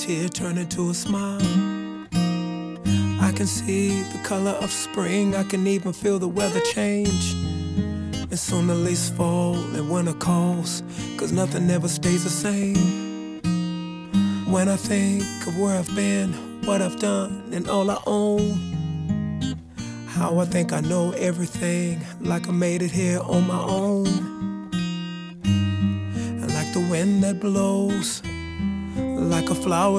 tear turn into a smile. I can see the color of spring, I can even feel the weather change. And soon the leaves fall and winter calls, 'cause nothing ever stays the same. When I think of where I've been, what I've done, and all I own, how I think I know everything, like I made it here on my own. And like the wind that blows, like a flower